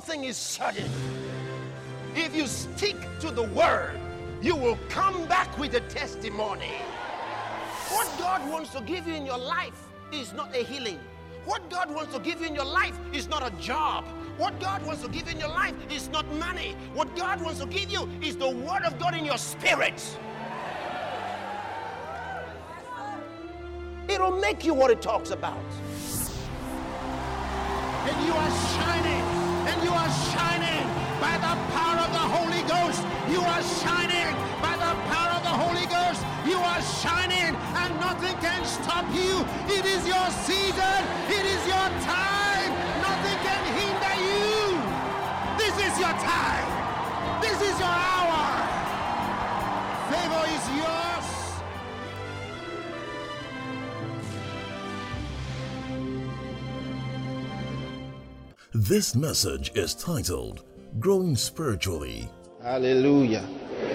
thing is certain. If you stick to the word, you will come back with a testimony. What God wants to give you in your life is not a healing. What God wants to give you in your life is not a job. What God wants to give you in your life is not money. What God wants to give you is the word of God in your spirit. It'll make you what it talks about. And you are shining. And you are shining by the power of the Holy Ghost. You are shining by the power of the Holy Ghost. You are shining and nothing can stop you. It is your season. It is your time. Nothing can hinder you. This is your time. This is your hour. Favor is yours. This message is titled Growing Spiritually. Hallelujah.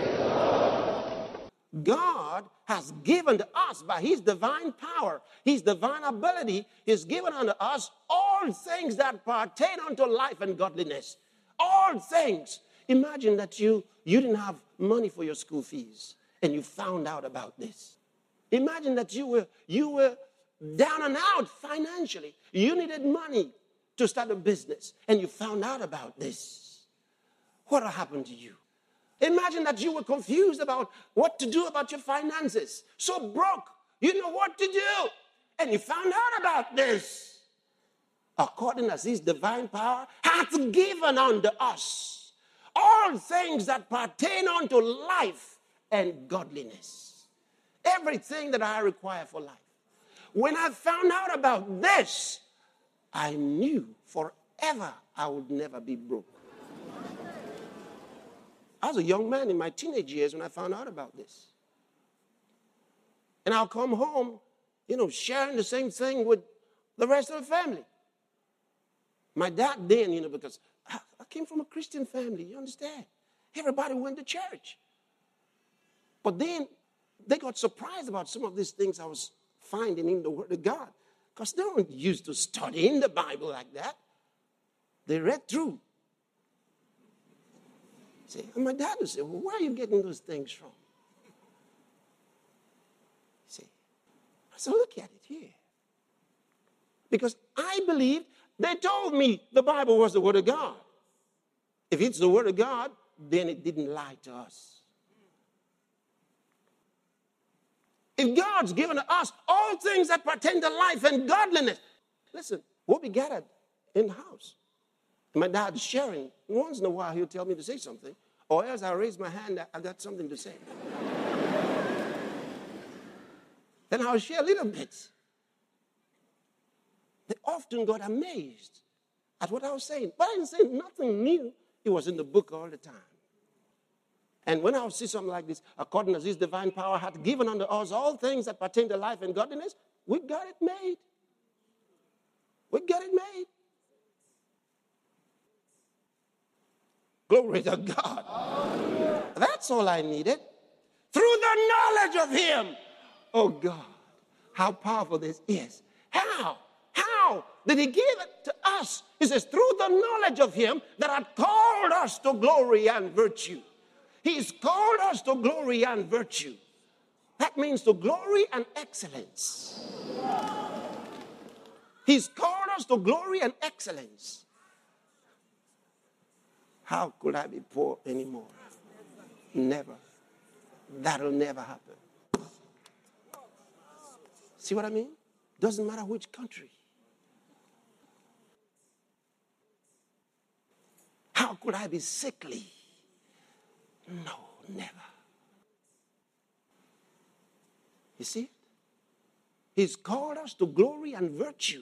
God has given to us by his divine power, his divine ability, he's given unto us all things that pertain unto life and godliness. All things. Imagine that you didn't have money for your school fees and you found out about this. Imagine that you were down and out financially. You needed money to start a business, and you found out about this. What will happen to you? Imagine that you were confused about what to do about your finances. So broke, you know what to do, and you found out about this. According as his divine power hath given unto us all things that pertain unto life and godliness. Everything that I require for life. When I found out about this, I knew forever I would never be broke. I was a young man in my teenage years when I found out about this. And I'll come home, sharing the same thing with the rest of the family. My dad then, because I came from a Christian family, you understand? Everybody went to church. But then they got surprised about some of these things I was finding in the Word of God. Because they weren't used to studying the Bible like that. They read through. See, and my dad would say, well, where are you getting those things from? See, I said, look at it here. Because I believed they told me the Bible was the Word of God. If it's the Word of God, then it didn't lie to us. If God's given to us all things that pertain to life and godliness. Listen, we'll be gathered in the house. My dad's sharing. Once in a while, he'll tell me to say something. Or else I'll raise my hand, I got something to say. Then I'll share little bits. They often got amazed at what I was saying. But I didn't say nothing new. It was in the book all the time. And when I see something like this, according as his divine power hath given unto us all things that pertain to life and godliness, we got it made. We got it made. Glory to God. That's all I needed. Through the knowledge of him. Oh God, how powerful this is. How did he give it to us? He says, through the knowledge of him that hath called us to glory and virtue. He's called us to glory and virtue. That means to glory and excellence. He's called us to glory and excellence. How could I be poor anymore? Never. That'll never happen. See what I mean? Doesn't matter which country. How could I be sickly? No, never. You see? He's called us to glory and virtue.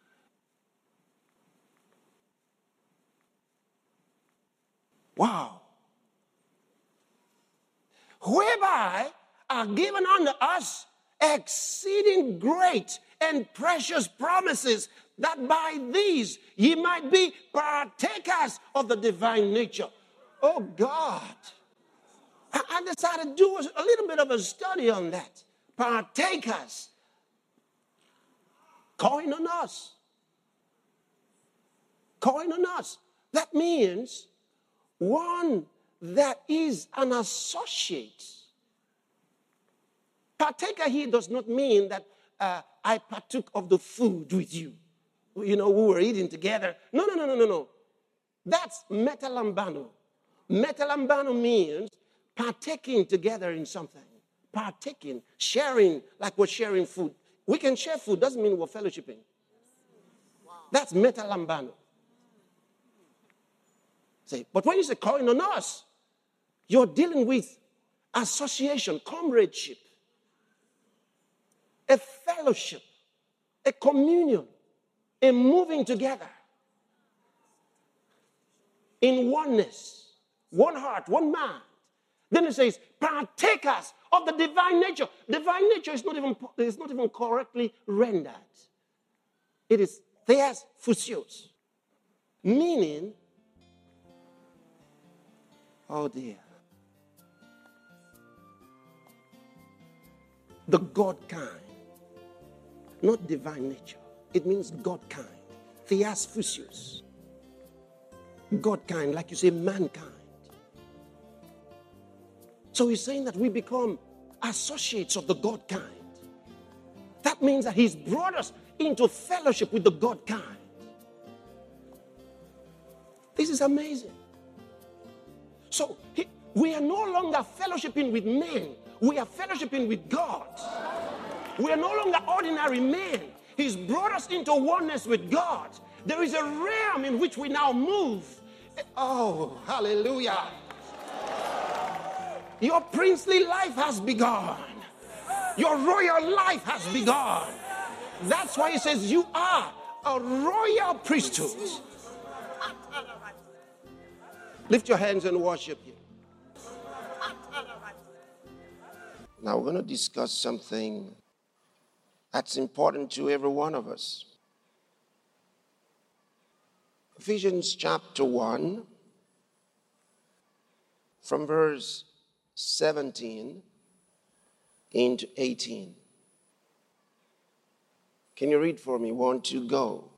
Wow. Whereby are given unto us exceeding great and precious promises, that by these ye might be partakers of the divine nature. Oh God. I decided to do a little bit of a study on that. Partakers. Calling on us. Calling on us. That means one that is an associate. Partaker here does not mean that I partook of the food with you. We were eating together. No. That's metalambano. Metalambano means partaking together in something. Partaking, sharing, like we're sharing food. We can share food, doesn't mean we're fellowshipping. That's metalambano. But when you say koinonos, you're dealing with association, comradeship, a fellowship, a communion, a moving together in oneness, one heart, one mind. Then it says, partakers of the divine nature. Divine nature is not even correctly rendered. It is theas physios, meaning, oh dear, the God kind, not divine nature. It means God kind, theas physios. God kind, like you say, mankind. So he's saying that we become associates of the God kind. That means that he's brought us into fellowship with the God kind. This is amazing. So we are no longer fellowshipping with men. We are fellowshipping with God. We are no longer ordinary men. He's brought us into oneness with God. There is a realm in which we now move. Oh, hallelujah. Your princely life has begun. Your royal life has begun. That's why he says you are a royal priesthood. Lift your hands and worship him. Now we're going to discuss something that's important to every one of us. Ephesians chapter 1, from verse 17 into 18. Can you read for me? 1, 2, go.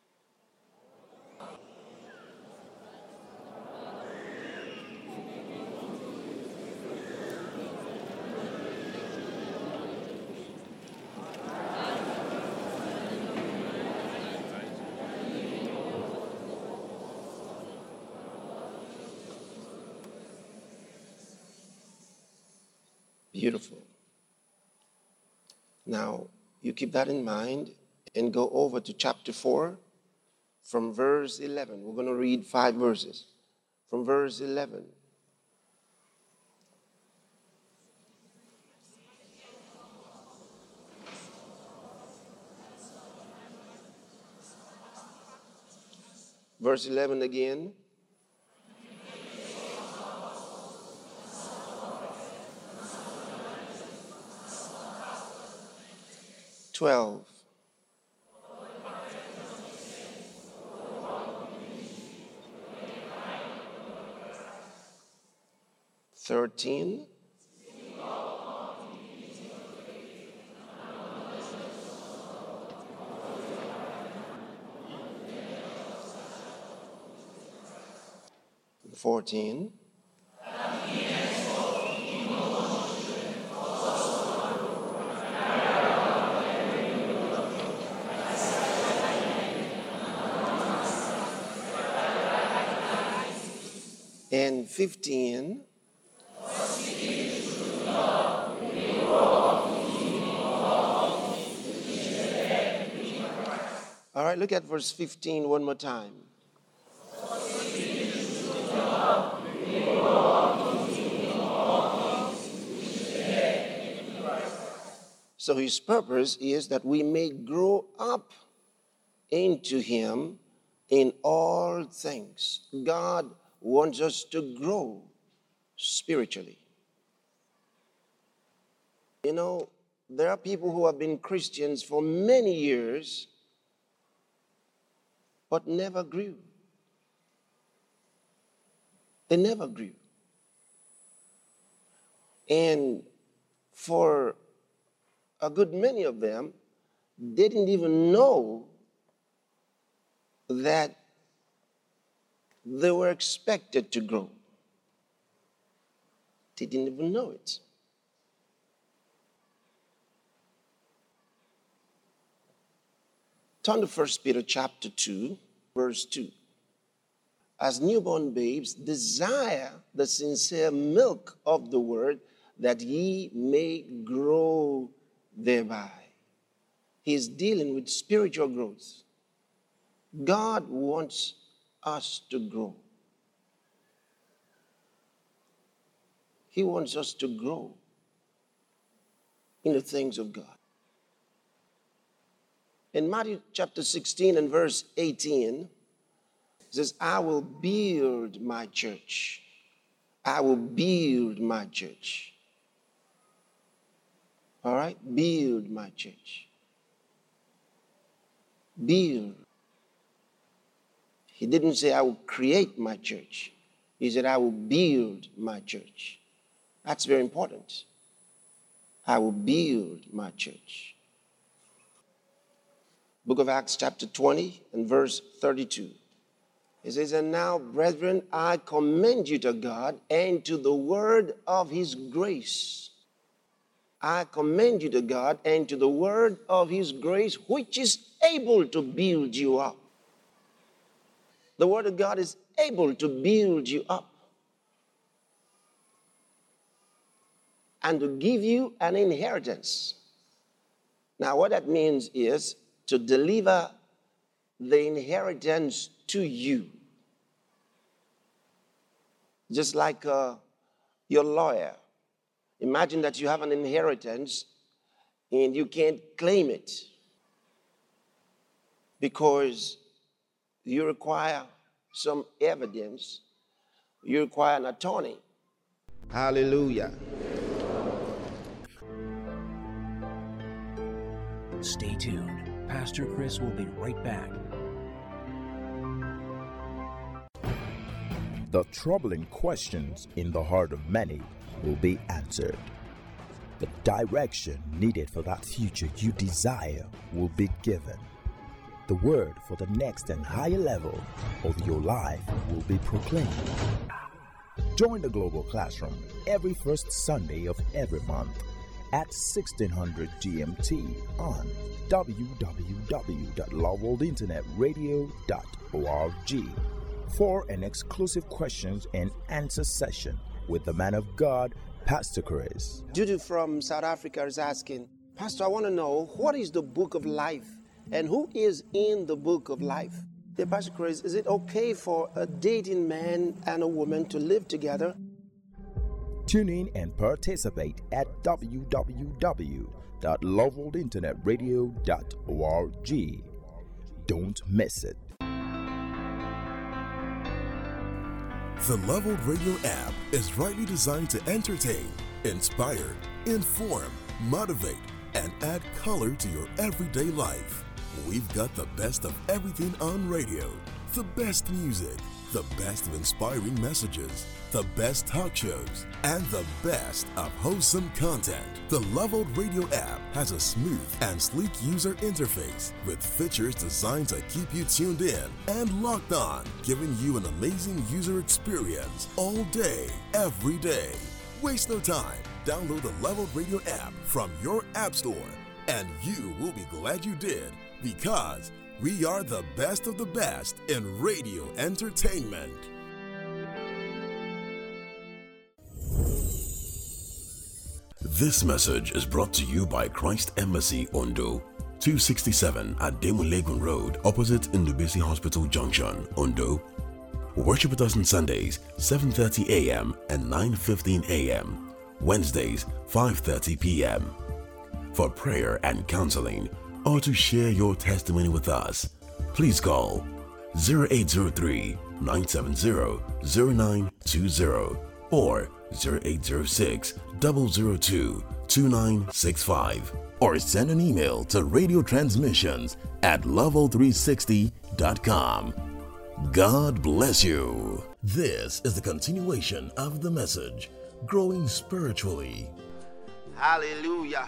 Beautiful. Now, you keep that in mind and go over to chapter 4 from verse 11. We're going to read 5 verses. From verse 11. Verse 11 again. $12. 13. 14. And 15. All right, look at verse 15 one more time. So his purpose is that we may grow up into him in all things. God wants us to grow spiritually. You know, there are people who have been Christians for many years, but never grew. They never grew. And for a good many of them, didn't even know that they were expected to grow. They didn't even know it. Turn to 1 Peter chapter 2, verse 2. As newborn babes, desire the sincere milk of the word, that ye may grow thereby. He is dealing with spiritual growth. God wants us to grow. He wants us to grow in the things of God. In Matthew chapter 16 and verse 18, it says, I will build my church. I will build my church. All right? Build my church. Build. He didn't say, I will create my church. He said, I will build my church. That's very important. I will build my church. Book of Acts chapter 20 and verse 32. It says, and now, brethren, I commend you to God and to the word of his grace. I commend you to God and to the word of his grace, which is able to build you up. The word of God is able to build you up and to give you an inheritance. Now, what that means is to deliver the inheritance to you. Just like your lawyer. Imagine that you have an inheritance and you can't claim it because you require some evidence. You require an attorney. Hallelujah. Stay tuned. Pastor Chris will be right back. The troubling questions in the heart of many will be answered. The direction needed for that future you desire will be given. The word for the next and higher level of your life will be proclaimed. Join the Global Classroom every first Sunday of every month at 1600 GMT on www.loveworldinternetradio.org for an exclusive questions and answer session with the man of God, Pastor Chris. Judy from South Africa is asking, Pastor, I want to know, what is the book of life and who is in the book of life? Hey, Pastor Chris, is it okay for a dating man and a woman to live together? Tune in and participate at www.loveworldinternetradio.org. Don't miss it. The Leveled Radio app is rightly designed to entertain, inspire, inform, motivate, and add color to your everyday life. We've got the best of everything on radio, the best music, the best of inspiring messages, the best talk shows, and the best of wholesome content. The Leveled Radio app has a smooth and sleek user interface with features designed to keep you tuned in and locked on, giving you an amazing user experience all day, every day. Waste no time. Download the Leveled Radio app from your app store, and you will be glad you did, because we are the best of the best in radio entertainment. This message is brought to you by Christ Embassy Ondo, 267 at Demulegun Road, opposite Ndubisi Hospital Junction, Ondo. Worship with us on Sundays, 7:30 a.m. and 9:15 a.m. Wednesdays, 5:30 p.m. For prayer and counseling, or to share your testimony with us, please call 0803-970-0920 or 0806-002-2965, or send an email to radiotransmissions@level360.com. God bless you. This is the continuation of the message, Growing Spiritually. Hallelujah.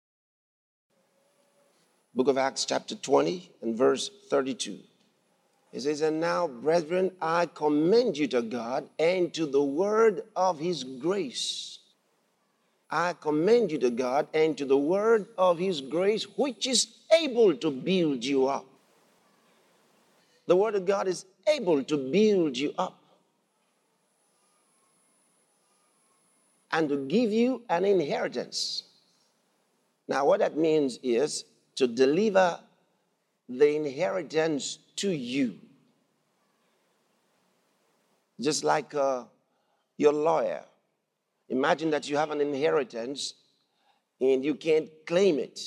Book of Acts chapter 20 and verse 32. He says, and now, brethren, I commend you to God and to the word of his grace. I commend you to God and to the word of his grace, which is able to build you up. The word of God is able to build you up and to give you an inheritance. Now, what that means is to deliver the inheritance to you. Just like your lawyer. Imagine that you have an inheritance and you can't claim it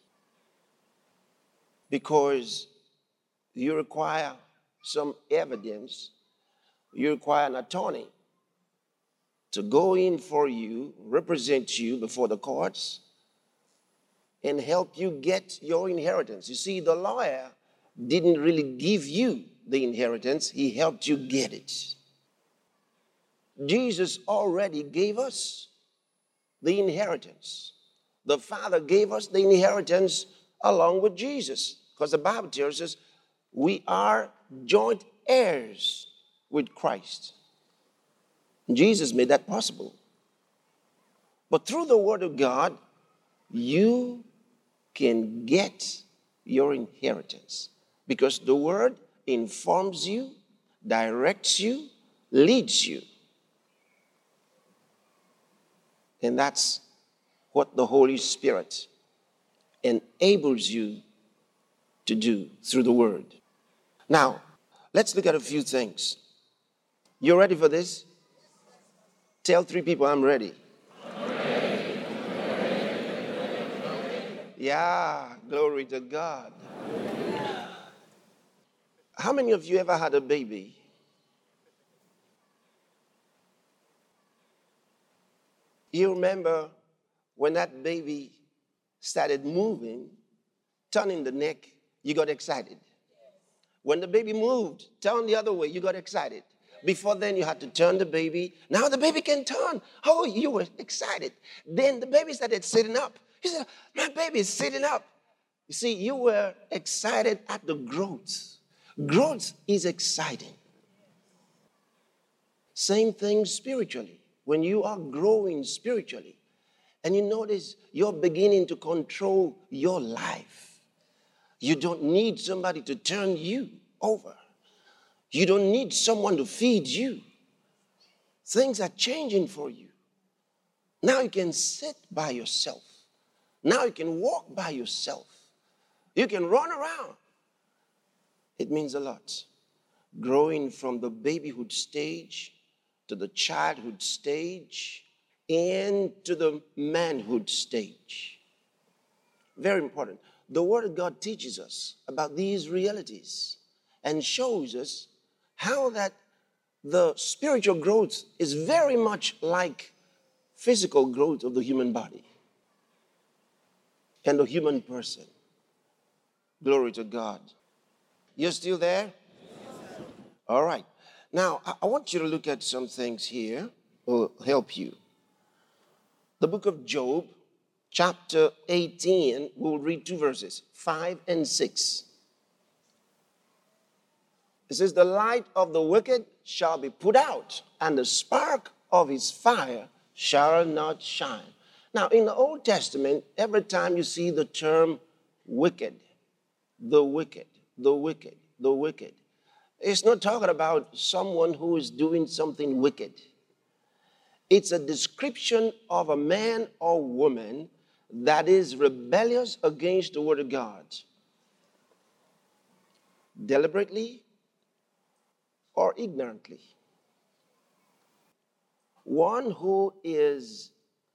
because you require some evidence. You require an attorney to go in for you, represent you before the courts, and help you get your inheritance. You see, the lawyer didn't really give you the inheritance, he helped you get it. Jesus already gave us the inheritance. The Father gave us the inheritance along with Jesus, because the Bible tells us we are joint heirs with Christ. Jesus made that possible. But through the Word of God, you can get your inheritance because the Word informs you, directs you, leads you. And that's what the Holy Spirit enables you to do through the Word. Now, let's look at a few things. You ready for this? Tell 3 people, I'm ready. Yeah, glory to God. How many of you ever had a baby? You remember when that baby started moving, turning the neck, you got excited. When the baby moved, turn the other way, you got excited. Before then, you had to turn the baby. Now the baby can turn. Oh, you were excited. Then the baby started sitting up. He said, my baby is sitting up. You see, you were excited at the growth. Growth is exciting. Same thing spiritually. When you are growing spiritually, and you notice you're beginning to control your life. You don't need somebody to turn you over. You don't need someone to feed you. Things are changing for you. Now you can sit by yourself. Now you can walk by yourself. You can run around. It means a lot. Growing from the babyhood stage to the childhood stage and to the manhood stage. Very important. The Word of God teaches us about these realities and shows us how that the spiritual growth is very much like physical growth of the human body and the human person. Glory to God. You're still there? All right. Now, I want you to look at some things here will help you. The book of Job, chapter 18, we'll read 2 verses, 5 and 6. It says, the light of the wicked shall be put out, and the spark of his fire shall not shine. Now, in the Old Testament, every time you see the term wicked, the wicked, the wicked, the wicked, it's not talking about someone who is doing something wicked. It's a description of a man or woman that is rebellious against the Word of God. Deliberately or ignorantly. One who is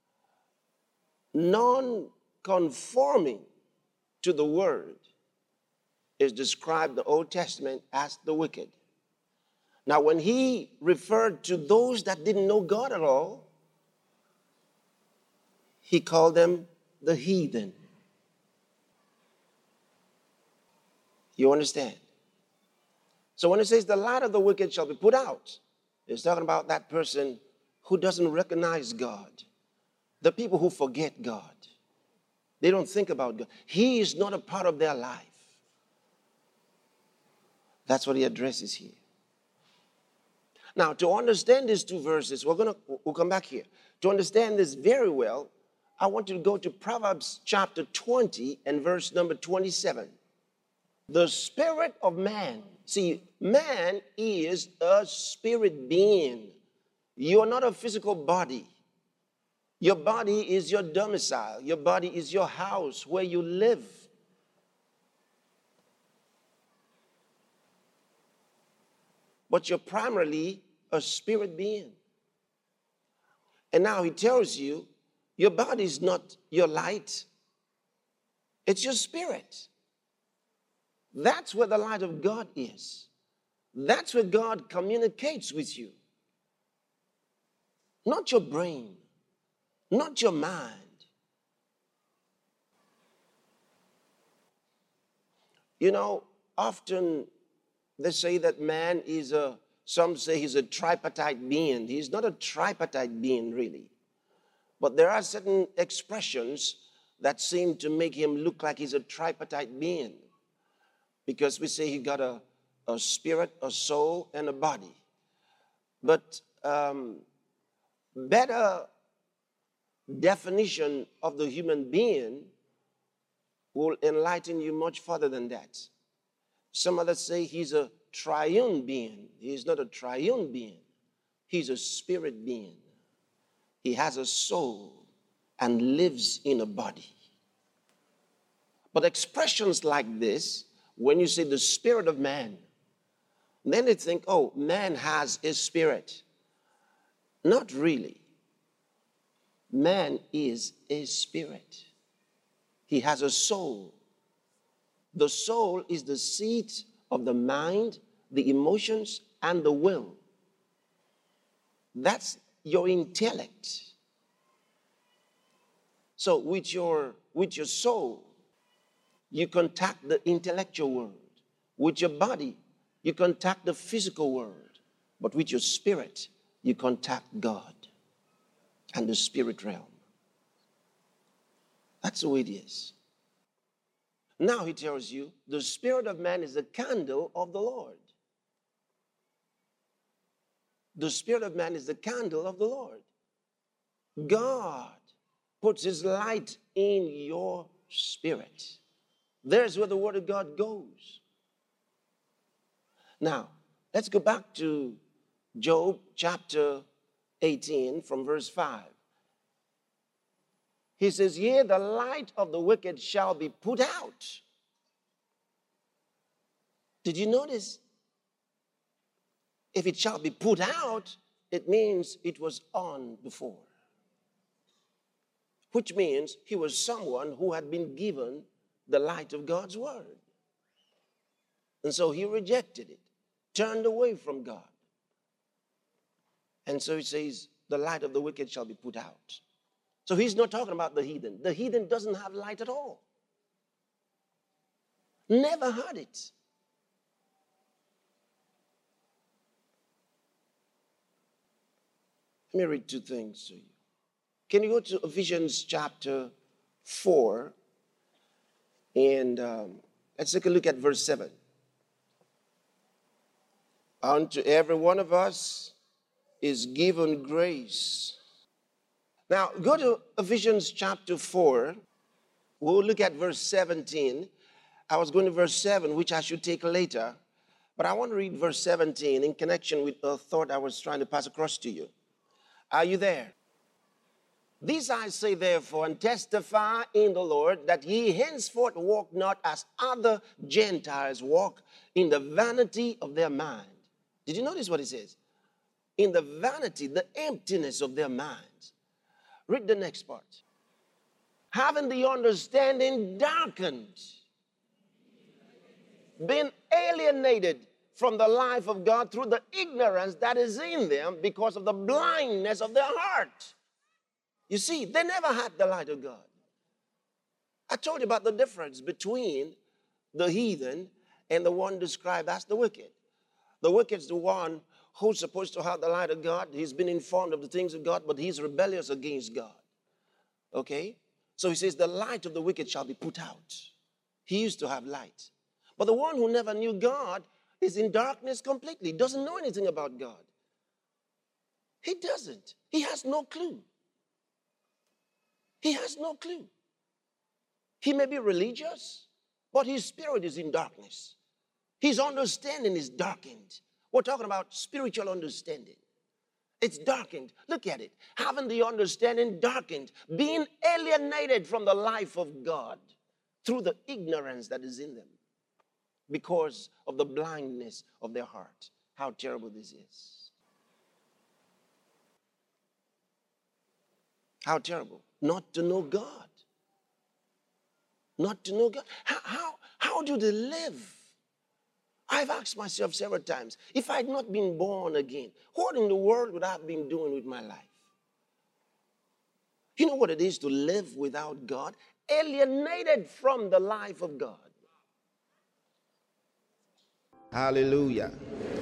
non-conforming to the Word is described in the Old Testament as the wicked. Now, when he referred to those that didn't know God at all, he called them the heathen. You understand? So when it says the light of the wicked shall be put out, it's talking about that person who doesn't recognize God. The people who forget God. They don't think about God. He is not a part of their life. That's what he addresses here. Now, to understand these two verses, we'll come back here. To understand this very well, I want you to go to Proverbs chapter 20 and verse number 27. The spirit of man. See, man is a spirit being. You are not a physical body. Your body is your domicile. Your body is your house where you live. But you're primarily a spirit being. And now he tells you, your body is not your light. It's your spirit. That's where the light of God is. That's where God communicates with you. Not your brain, not your mind. You know, often they say that man is some say he's a tripartite being. He's not a tripartite being, really. But there are certain expressions that seem to make him look like he's a tripartite being. Because we say he got a spirit, a soul, and a body. But better definition of the human being will enlighten you much further than that. Some others say he's a triune being. He's not a triune being. He's a spirit being. He has a soul and lives in a body. But expressions like this, when you say the spirit of man, then they think, oh, man has a spirit. Not really. Man is a spirit. He has a soul. The soul is the seat of the mind, the emotions, and the will. That's your intellect. So with your soul, you contact the intellectual world. With your body, you contact the physical world. But with your spirit, you contact God and the spirit realm. That's the way it is. Now he tells you, the spirit of man is the candle of the Lord. The spirit of man is the candle of the Lord. God puts his light in your spirit. There's where the word of God goes. Now, let's go back to Job chapter 18 from verse 5. He says, yea, the light of the wicked shall be put out. Did you notice? If it shall be put out, it means it was on before. Which means he was someone who had been given the light of God's word. And so he rejected it, turned away from God. And so he says, the light of the wicked shall be put out. So he's not talking about the heathen. The heathen doesn't have light at all. Never had it. Let me read two things to you. Can you go to Ephesians chapter 4 and let's take a look at verse 7. Unto every one of us is given grace. Now, go to Ephesians chapter 4. We'll look at verse 17. I was going to verse 7, which I should take later. But I want to read verse 17 in connection with a thought I was trying to pass across to you. Are you there? This I say therefore, and testify in the Lord, that ye henceforth walk not as other Gentiles walk, in the vanity of their mind. Did you notice what it says? In the vanity, the emptiness of their minds. Read the next part. Having the understanding darkened, been alienated from the life of God through the ignorance that is in them because of the blindness of their heart. You see, they never had the light of God. I told you about the difference between the heathen and the one described as the wicked. The wicked is the one who's supposed to have the light of God. He's been informed of the things of God, but he's rebellious against God. Okay? So he says, the light of the wicked shall be put out. He used to have light. But the one who never knew God, is in darkness completely, doesn't know anything about God. He doesn't. He has no clue. He has no clue. He may be religious, but his spirit is in darkness. His understanding is darkened. We're talking about spiritual understanding. It's darkened. Look at it. Having the understanding darkened, being alienated from the life of God through the ignorance that is in them because of the blindness of their heart. How terrible this is. How terrible. Not to know God. Not to know God. How do they live? I've asked myself several times, if I had not been born again, what in the world would I have been doing with my life? You know what it is to live without God? Alienated from the life of God. Hallelujah.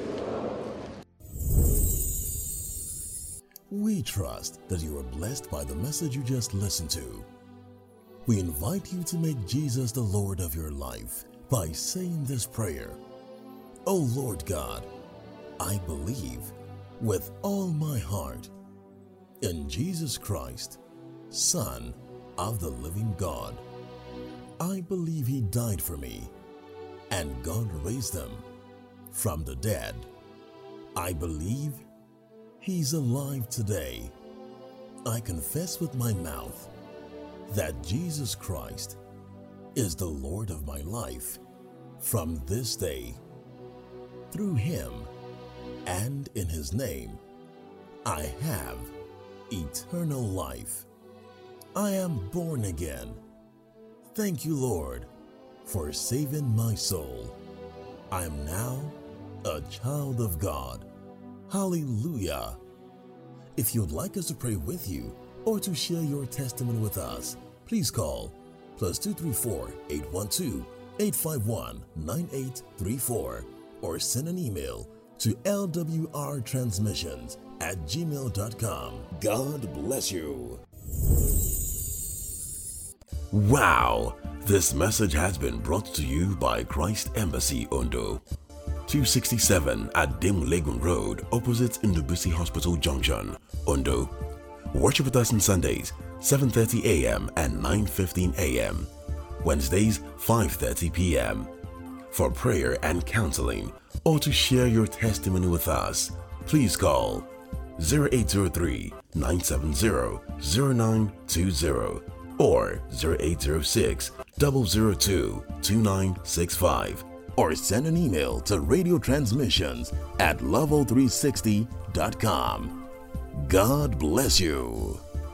We trust that you are blessed by the message you just listened to. We invite you to make Jesus the Lord of your life by saying this prayer. Oh Lord God, I believe with all my heart in Jesus Christ, Son of the living God. I believe he died for me and God raised him from the dead. I believe he's alive today. I confess with my mouth that Jesus Christ is the Lord of my life from this day. Through him and in his name, I have eternal life. I am born again. Thank you, Lord, for saving my soul. I am now a child of God. Hallelujah. If you'd like us to pray with you or to share your testimony with us, please call +234 812 851 9834 or send an email to lwrtransmissions@gmail.com. God bless you. Wow! This message has been brought to you by Christ Embassy Ondo, 267 at Dim Legun Road, opposite Ndubisi Hospital Junction, Ondo. Worship with us on Sundays, 7:30 a.m. and 9:15 a.m. Wednesdays, 5:30 p.m. For prayer and counseling, or to share your testimony with us, please call 0803-970-0920 or 0806-002-2965, or send an email to radiotransmissions@level360.com. God bless you.